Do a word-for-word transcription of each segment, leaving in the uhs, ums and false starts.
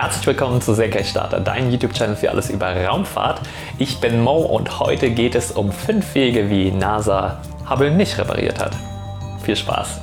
Herzlich willkommen zu Senkrechtstarter, dein YouTube-Channel für alles über Raumfahrt. Ich bin Mo und heute geht es um fünf Wege, wie NASA Hubble nicht repariert hat. Viel Spaß!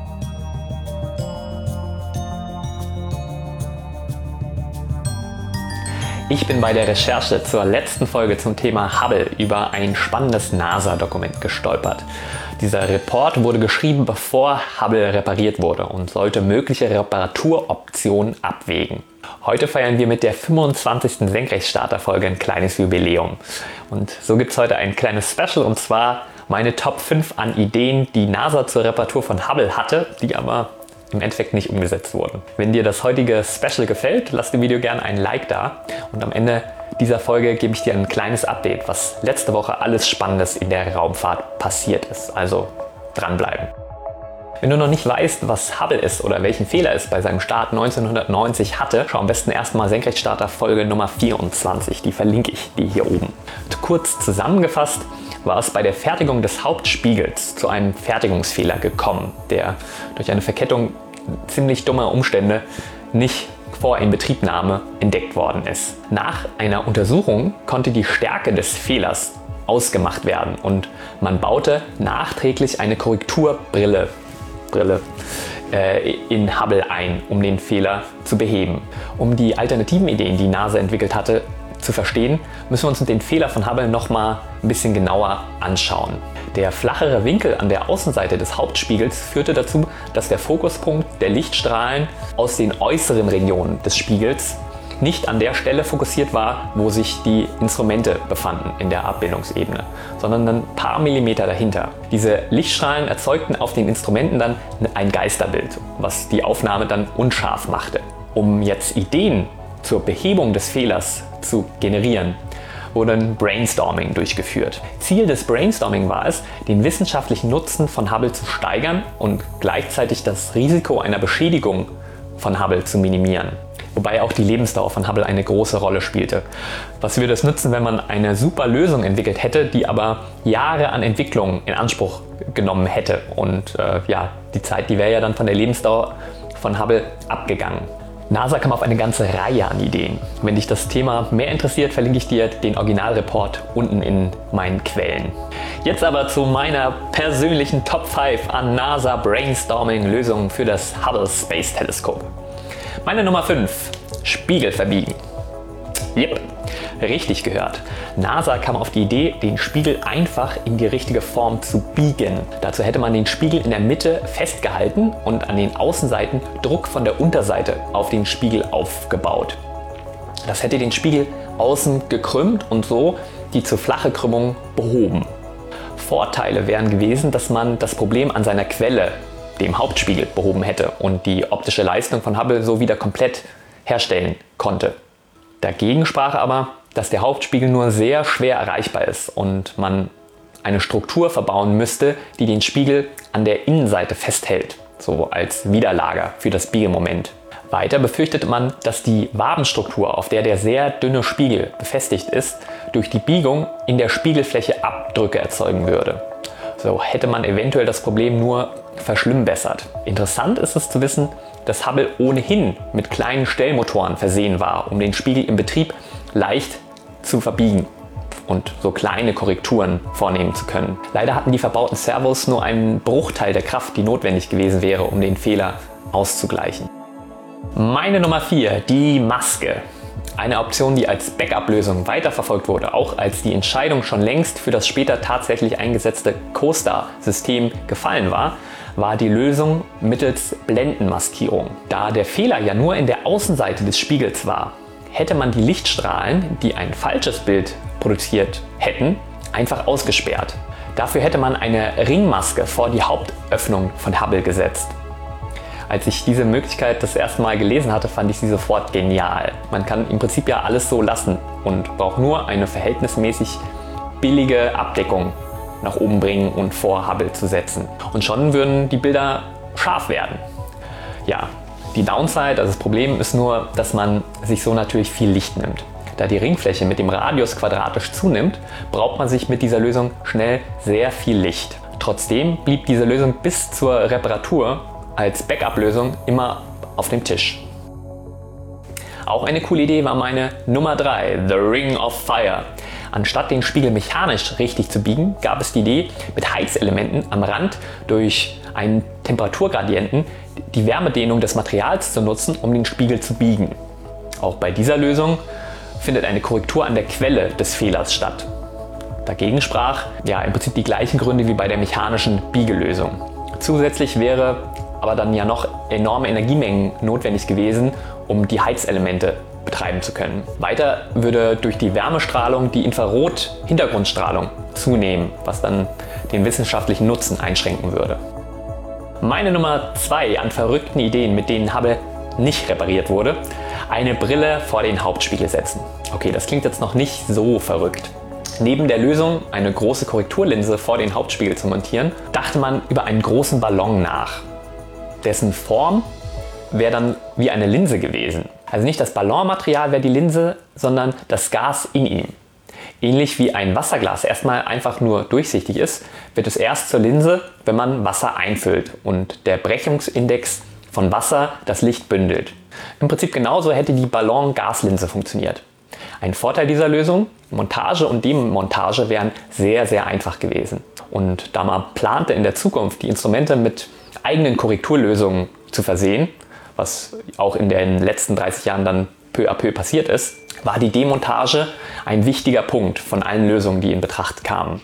Ich bin bei der Recherche zur letzten Folge zum Thema Hubble über ein spannendes NASA-Dokument gestolpert. Dieser Report wurde geschrieben, bevor Hubble repariert wurde und sollte mögliche Reparaturoptionen abwägen. Heute feiern wir mit der fünfundzwanzigsten Senkrechtstarter-Folge ein kleines Jubiläum. Und so gibt es heute ein kleines Special, und zwar meine Top fünf an Ideen, die NASA zur Reparatur von Hubble hatte, die aber im Endeffekt nicht umgesetzt wurden. Wenn dir das heutige Special gefällt, lass dem Video gerne ein Like da, und am Ende dieser Folge gebe ich dir ein kleines Update, was letzte Woche alles Spannendes in der Raumfahrt passiert ist. Also dranbleiben. Wenn du noch nicht weißt, was Hubble ist oder welchen Fehler es bei seinem Start neunzehnhundertneunzig hatte, schau am besten erstmal Senkrechtstarter Folge Nummer vierundzwanzig, die verlinke ich dir hier oben. Kurz zusammengefasst war es bei der Fertigung des Hauptspiegels zu einem Fertigungsfehler gekommen, der durch eine Verkettung ziemlich dummer Umstände nicht vor Inbetriebnahme entdeckt worden ist. Nach einer Untersuchung konnte die Stärke des Fehlers ausgemacht werden und man baute nachträglich eine Korrekturbrille Brille, äh, in Hubble ein, um den Fehler zu beheben. Um die alternativen Ideen, die NASA entwickelt hatte, zu verstehen, müssen wir uns den Fehler von Hubble noch mal ein bisschen genauer anschauen. Der flachere Winkel an der Außenseite des Hauptspiegels führte dazu, dass der Fokuspunkt der Lichtstrahlen aus den äußeren Regionen des Spiegels nicht an der Stelle fokussiert war, wo sich die Instrumente befanden in der Abbildungsebene, sondern ein paar Millimeter dahinter. Diese Lichtstrahlen erzeugten auf den Instrumenten dann ein Geisterbild, was die Aufnahme dann unscharf machte. Um jetzt Ideen zur Behebung des Fehlers zu generieren, wurde ein Brainstorming durchgeführt. Ziel des Brainstorming war es, den wissenschaftlichen Nutzen von Hubble zu steigern und gleichzeitig das Risiko einer Beschädigung von Hubble zu minimieren. Wobei auch die Lebensdauer von Hubble eine große Rolle spielte. Was würde es nützen, wenn man eine super Lösung entwickelt hätte, die aber Jahre an Entwicklung in Anspruch genommen hätte? Und äh, ja, die Zeit, die wäre ja dann von der Lebensdauer von Hubble abgegangen. NASA kam auf eine ganze Reihe an Ideen. Wenn dich das Thema mehr interessiert, verlinke ich dir den Originalreport unten in meinen Quellen. Jetzt aber zu meiner persönlichen Top fünf an NASA Brainstorming Lösungen für das Hubble Space Telescope. Meine Nummer fünf. Spiegel verbiegen. Yep, richtig gehört. NASA kam auf die Idee, den Spiegel einfach in die richtige Form zu biegen. Dazu hätte man den Spiegel in der Mitte festgehalten und an den Außenseiten Druck von der Unterseite auf den Spiegel aufgebaut. Das hätte den Spiegel außen gekrümmt und so die zu flache Krümmung behoben. Vorteile wären gewesen, dass man das Problem an seiner Quelle, dem Hauptspiegel, behoben hätte und die optische Leistung von Hubble so wieder komplett herstellen konnte. Dagegen sprach aber, dass der Hauptspiegel nur sehr schwer erreichbar ist und man eine Struktur verbauen müsste, die den Spiegel an der Innenseite festhält, so als Widerlager für das Biegemoment. Weiter befürchtete man, dass die Wabenstruktur, auf der der sehr dünne Spiegel befestigt ist, durch die Biegung in der Spiegelfläche Abdrücke erzeugen würde. So hätte man eventuell das Problem nur verschlimmbessert. Interessant ist es zu wissen, dass Hubble ohnehin mit kleinen Stellmotoren versehen war, um den Spiegel im Betrieb leicht zu verbiegen und so kleine Korrekturen vornehmen zu können. Leider hatten die verbauten Servos nur einen Bruchteil der Kraft, die notwendig gewesen wäre, um den Fehler auszugleichen. Meine Nummer vier, die Maske. Eine Option, die als Backup-Lösung weiterverfolgt wurde, auch als die Entscheidung schon längst für das später tatsächlich eingesetzte COSTAR-System gefallen war, war die Lösung mittels Blendenmaskierung. Da der Fehler ja nur in der Außenseite des Spiegels war, hätte man die Lichtstrahlen, die ein falsches Bild produziert hätten, einfach ausgesperrt. Dafür hätte man eine Ringmaske vor die Hauptöffnung von Hubble gesetzt. Als ich diese Möglichkeit das erste Mal gelesen hatte, fand ich sie sofort genial. Man kann im Prinzip ja alles so lassen und braucht nur eine verhältnismäßig billige Abdeckung nach oben bringen und vor Hubble zu setzen. Und schon würden die Bilder scharf werden. Ja, die Downside, also das Problem ist nur, dass man sich so natürlich viel Licht nimmt. Da die Ringfläche mit dem Radius quadratisch zunimmt, braucht man sich mit dieser Lösung schnell sehr viel Licht. Trotzdem blieb diese Lösung bis zur Reparatur als Backup-Lösung immer auf dem Tisch. Auch eine coole Idee war meine Nummer drei, The Ring of Fire. Anstatt den Spiegel mechanisch richtig zu biegen, gab es die Idee, mit Heizelementen am Rand durch einen Temperaturgradienten die Wärmedehnung des Materials zu nutzen, um den Spiegel zu biegen. Auch bei dieser Lösung findet eine Korrektur an der Quelle des Fehlers statt. Dagegen sprach ja im Prinzip die gleichen Gründe wie bei der mechanischen Biegellösung. Zusätzlich wäre aber dann ja noch enorme Energiemengen notwendig gewesen, um die Heizelemente betreiben zu können. Weiter würde durch die Wärmestrahlung die Infrarot-Hintergrundstrahlung zunehmen, was dann den wissenschaftlichen Nutzen einschränken würde. Meine Nummer zwei an verrückten Ideen, mit denen Hubble nicht repariert wurde: eine Brille vor den Hauptspiegel setzen. Okay, das klingt jetzt noch nicht so verrückt. Neben der Lösung, eine große Korrekturlinse vor den Hauptspiegel zu montieren, dachte man über einen großen Ballon nach. Dessen Form wäre dann wie eine Linse gewesen. Also nicht das Ballonmaterial wäre die Linse, sondern das Gas in ihm. Ähnlich wie ein Wasserglas erstmal einfach nur durchsichtig ist, wird es erst zur Linse, wenn man Wasser einfüllt und der Brechungsindex von Wasser das Licht bündelt. Im Prinzip genauso hätte die Ballon-Gaslinse funktioniert. Ein Vorteil dieser Lösung: Montage und Demontage wären sehr, sehr einfach gewesen. Und da man plante, in der Zukunft die Instrumente mit eigenen Korrekturlösungen zu versehen, was auch in den letzten dreißig Jahren dann peu à peu passiert ist, war die Demontage ein wichtiger Punkt von allen Lösungen, die in Betracht kamen.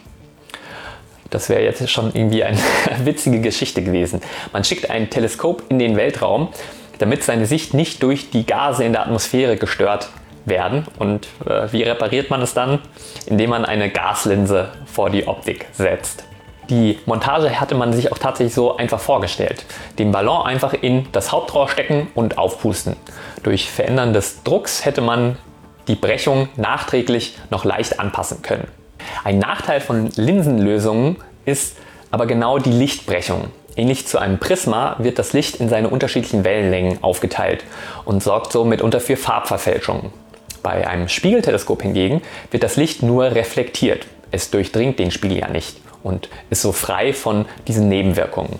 Das wäre jetzt schon irgendwie eine witzige Geschichte gewesen. Man schickt ein Teleskop in den Weltraum, damit seine Sicht nicht durch die Gase in der Atmosphäre gestört werden. Und äh, wie repariert man es dann? Indem man eine Gaslinse vor die Optik setzt. Die Montage hatte man sich auch tatsächlich so einfach vorgestellt. Den Ballon einfach in das Hauptrohr stecken und aufpusten. Durch Verändern des Drucks hätte man die Brechung nachträglich noch leicht anpassen können. Ein Nachteil von Linsenlösungen ist aber genau die Lichtbrechung. Ähnlich zu einem Prisma wird das Licht in seine unterschiedlichen Wellenlängen aufgeteilt und sorgt so mitunter für Farbverfälschungen. Bei einem Spiegelteleskop hingegen wird das Licht nur reflektiert. Es durchdringt den Spiegel ja nicht und ist so frei von diesen Nebenwirkungen.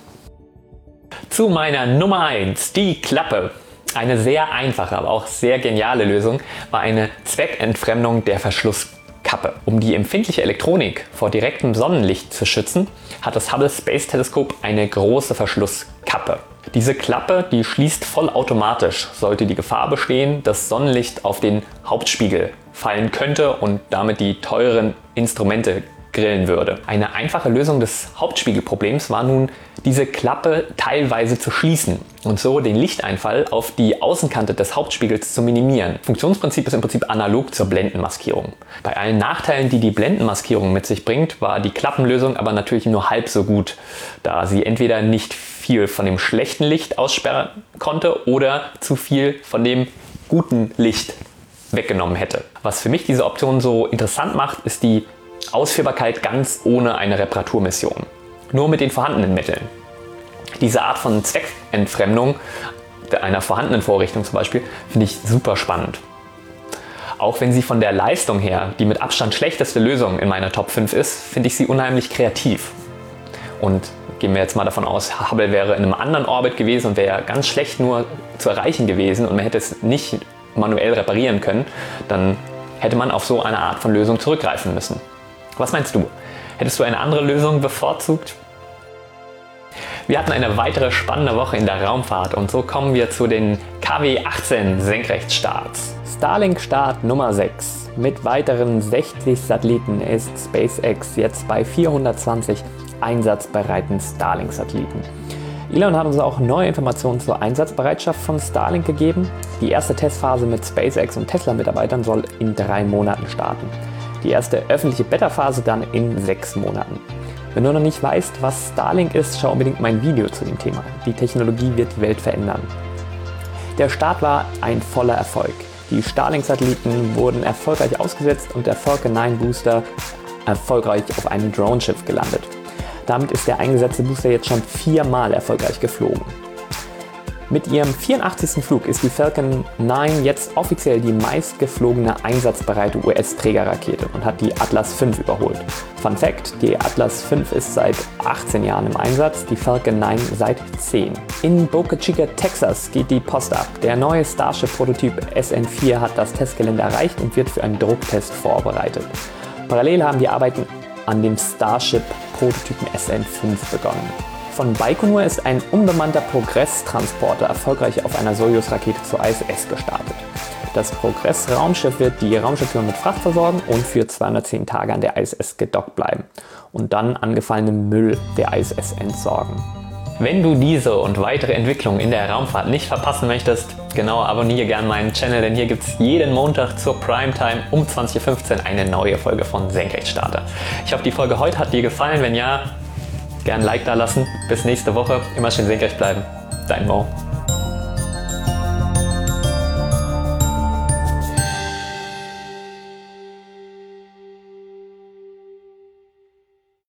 Zu meiner Nummer eins, die Klappe. Eine sehr einfache, aber auch sehr geniale Lösung war eine Zweckentfremdung der Verschlusskappe. Um die empfindliche Elektronik vor direktem Sonnenlicht zu schützen, hat das Hubble Space Teleskop eine große Verschlusskappe. Diese Klappe, die schließt vollautomatisch, sollte die Gefahr bestehen, dass Sonnenlicht auf den Hauptspiegel fallen könnte und damit die teuren Instrumente grillen würde. Eine einfache Lösung des Hauptspiegelproblems war nun, diese Klappe teilweise zu schließen und so den Lichteinfall auf die Außenkante des Hauptspiegels zu minimieren. Funktionsprinzip ist im Prinzip analog zur Blendenmaskierung. Bei allen Nachteilen, die die Blendenmaskierung mit sich bringt, war die Klappenlösung aber natürlich nur halb so gut, da sie entweder nicht viel von dem schlechten Licht aussperren konnte oder zu viel von dem guten Licht weggenommen hätte. Was für mich diese Option so interessant macht, ist die Ausführbarkeit ganz ohne eine Reparaturmission. Nur mit den vorhandenen Mitteln. Diese Art von Zweckentfremdung einer vorhandenen Vorrichtung zum Beispiel finde ich super spannend. Auch wenn sie von der Leistung her die mit Abstand schlechteste Lösung in meiner Top fünf ist, finde ich sie unheimlich kreativ. Und gehen wir jetzt mal davon aus, Hubble wäre in einem anderen Orbit gewesen und wäre ganz schlecht nur zu erreichen gewesen und man hätte es nicht manuell reparieren können, dann hätte man auf so eine Art von Lösung zurückgreifen müssen. Was meinst du? Hättest du eine andere Lösung bevorzugt? Wir hatten eine weitere spannende Woche in der Raumfahrt und so kommen wir zu den K W achtzehn Senkrechtstarts. Starlink-Start Nummer sechs. Mit weiteren sechzig Satelliten ist SpaceX jetzt bei vierhundertzwanzig einsatzbereiten Starlink-Satelliten. Elon hat uns auch neue Informationen zur Einsatzbereitschaft von Starlink gegeben. Die erste Testphase mit SpaceX und Tesla-Mitarbeitern soll in drei Monaten starten. Die erste öffentliche Beta-Phase dann in sechs Monaten. Wenn du noch nicht weißt, was Starlink ist, schau unbedingt mein Video zu dem Thema. Die Technologie wird die Welt verändern. Der Start war ein voller Erfolg. Die Starlink-Satelliten wurden erfolgreich ausgesetzt und der Falcon neun Booster erfolgreich auf einem Drohnen-Schiff gelandet. Damit ist der eingesetzte Booster jetzt schon viermal erfolgreich geflogen. Mit ihrem vierundachtzigsten Flug ist die Falcon neun jetzt offiziell die meistgeflogene einsatzbereite U S-Trägerrakete und hat die Atlas fünf überholt. Fun Fact: Die Atlas fünf ist seit achtzehn Jahren im Einsatz, die Falcon neun seit zehn. In Boca Chica, Texas geht die Post ab. Der neue Starship-Prototyp S N vier hat das Testgelände erreicht und wird für einen Drucktest vorbereitet. Parallel haben die Arbeiten an dem Starship-Prototypen S N fünf begonnen. Von Baikonur ist ein unbemannter Progress-Transporter erfolgreich auf einer Sojus-Rakete zur I S S gestartet. Das Progress-Raumschiff wird die Raumstation mit Fracht versorgen und für zweihundertzehn Tage an der I S S gedockt bleiben und dann angefallenen Müll der I S S entsorgen. Wenn du diese und weitere Entwicklungen in der Raumfahrt nicht verpassen möchtest, genau, abonniere gerne meinen Channel, denn hier gibt es jeden Montag zur Primetime um zwanzig Uhr fünfzehn eine neue Folge von Senkrechtstarter. Ich hoffe, die Folge heute hat dir gefallen. Wenn ja, gerne ein Like da lassen. Bis nächste Woche. Immer schön senkrecht bleiben. Dein Mo.